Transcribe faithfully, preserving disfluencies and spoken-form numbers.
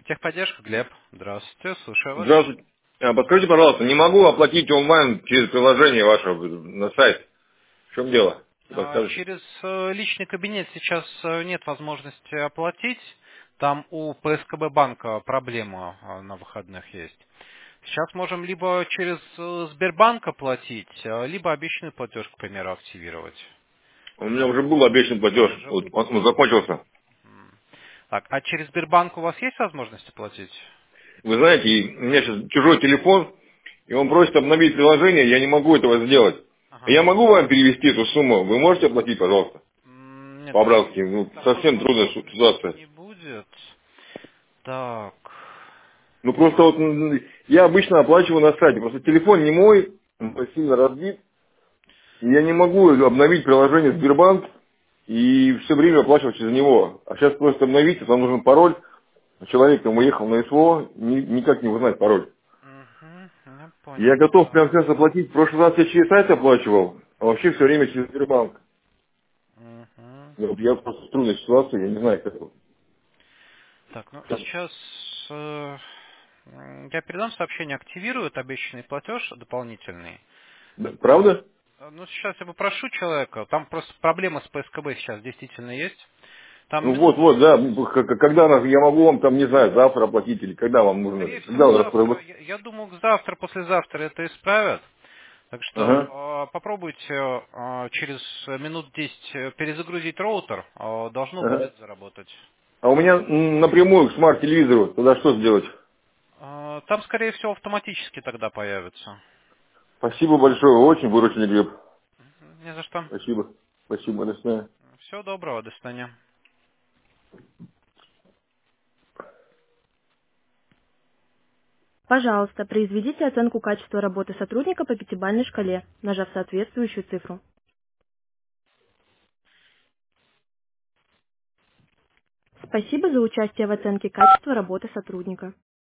Техподдержка, Глеб. Здравствуйте, слушаю вас. Здравствуйте. А, Подскажите, пожалуйста, не могу оплатить онлайн через приложение ваше на сайт. В чем дело? А, Подскажите. Через э, личный кабинет сейчас э, нет возможности оплатить. Там у П С К Б банка проблема э, на выходных есть. Сейчас можем либо через э, Сбербанк оплатить, э, либо обещанный платеж, к примеру, активировать. У меня уже был обещан платеж. Уже Вот был. он он закончился. М. Так, а через Сбербанк у вас есть возможность оплатить? Вы знаете, и у меня сейчас чужой телефон, и он просит обновить приложение, я не могу этого сделать. Ага. Я могу вам перевести эту сумму? Вы можете оплатить, пожалуйста? М, Нет, По-обратски. Ну, такой совсем трудная су- возможности ситуация. не будет. Так. Ну просто вот м, я обычно оплачиваю на сайте. Просто телефон не мой, он сильно разбит. И я не могу обновить приложение Сбербанк и все время оплачивать через него. А сейчас просто обновить, там нужен пароль. Человек там уехал на СВО, ни- никак не узнать пароль. Угу, я Я понял, готов да. прямо сейчас оплатить. В прошлый раз я через сайт оплачивал, а вообще все время через Сбербанк. Угу. Вот я просто в трудной ситуации, я не знаю, как. Так, ну сейчас э, м, я передам сообщение, активируют обещанный платеж дополнительный. Да, А, правда? э, ну, сейчас я попрошу человека, там просто проблема с П С К Б сейчас действительно есть. Там Ну минут, вот, вот, да. К- к- Когда она- я могу вам там, не знаю, завтра оплатить или когда вам нужно? скорее Когда всего, вы завтра. распро- Я, я думаю, к завтра, послезавтра это исправят. Так Ага, что э, попробуйте э, через минут десять э, перезагрузить роутер, э, должно ага. будет заработать. А у меня м, напрямую к смарт-телевизору. Тогда что сделать? Э, Там, скорее всего, автоматически тогда появится. Спасибо большое, вы очень выручили, Глеб. Не за что. Спасибо. Спасибо, до свидания. Всего доброго, до свидания. Пожалуйста, произведите оценку качества работы сотрудника по пятибалльной шкале, нажав соответствующую цифру. Спасибо за участие в оценке качества работы сотрудника.